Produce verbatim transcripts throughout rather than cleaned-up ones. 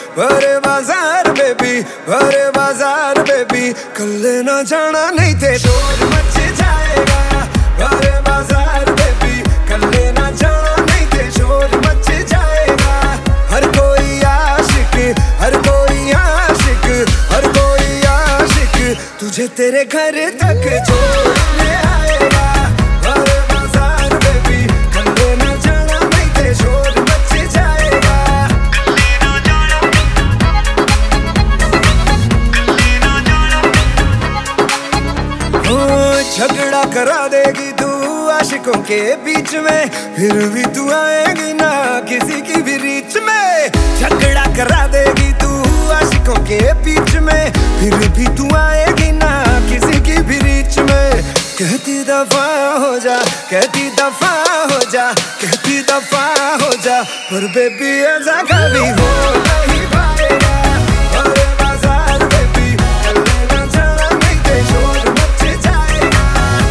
भरे बाजार बेबी, भरे बाजार बेबी, कल्ले ना जाना नहीं थे शोर मच जाएगा। भरे बाजार बेबी, कल्ले ना जाना नहीं थे शोर मच जाएगा। हर कोई आशिक, हर कोई आशिक, हर कोई आशिक तुझे तेरे घर तक छोड़ने आएगा। भरे बाजार बेबी, कल्ले ना जाना नहीं थे शोर मच जाएगा। झगड़ा करा देगी तू आशिकों के बीच में, फिर भी तू आएगी ना किसी की भी रीच में। झगड़ा करा देगी तू आशिकों के बीच में, फिर भी तू आएगी ना किसी की भी रीच में। कहती दफा हो जा, कहती दफा हो जा, कहती दफा हो जा, पर बेबी ऐसा कभी हो नहीं पाएगा। भरे बाजार बेबी, कल्ले ना जाना नहीं थे शोर मच जाएगा।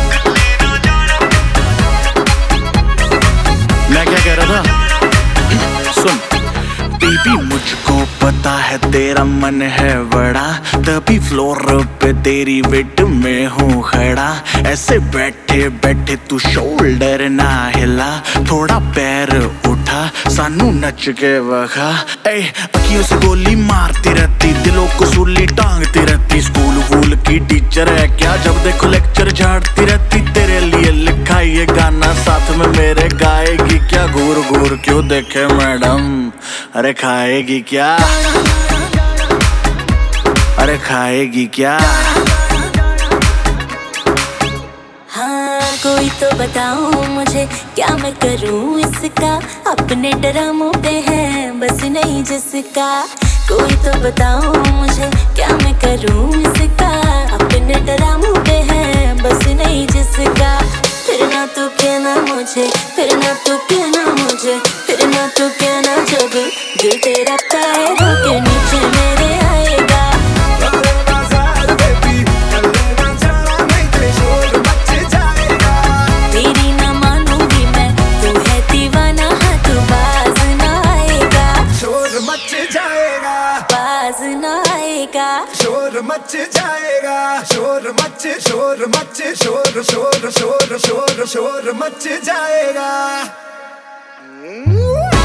मैं क्या कह रहा था सुन, बेबी मुझको पता है तेरा मन है बड़ा, तभी फ्लोर पे तेरी वेट में हूँ खड़ा। ऐसे बैठे बैठे तू शोल्डर ना हिला, थोड़ा पैर उठा सानू नच के वखा। ए अखियों से गोली मारती रहती, दिलों को सूली टांगती रहती। स्कूल वूल की टीचर है क्या, जब देखो लेक्चर झाड़ती रहती। तेरे लिए लिखा ये गाना साथ में मेरे गाएगी क्या, घूर घूर क्यों देखे मैडम, अरे खाएगी क्या, अरे खाएगी क्या। हाँ कोई तो बताओ मुझे क्या मैं करूँ इसका, अपने ड्रामों पे है बस नहीं जिसका। कोई तो बताओ मुझे क्या मैं करूँ इसका, अपने ड्रामों पे है बस नहीं जिसका। फिर ना तू कहना मुझे, फिर ना तू कहना मुझे, फिर ना तू कहना जब दिल तेरा पैरों के नीचे मेरे आएगा। भरे बाजार बेबी, कल्ले ना जाना नहीं थे शोर मच जाएगा। तेरी ना मानूंगी मैं, तू है दीवाना, हाँ तू बाज ना आएगा। शोर मच जाएगा, बाज ना आएगा। शोर मच जाएगा, शोर मच, शोर मच, शोर शोर शोर शोर शोर मच जाएगा।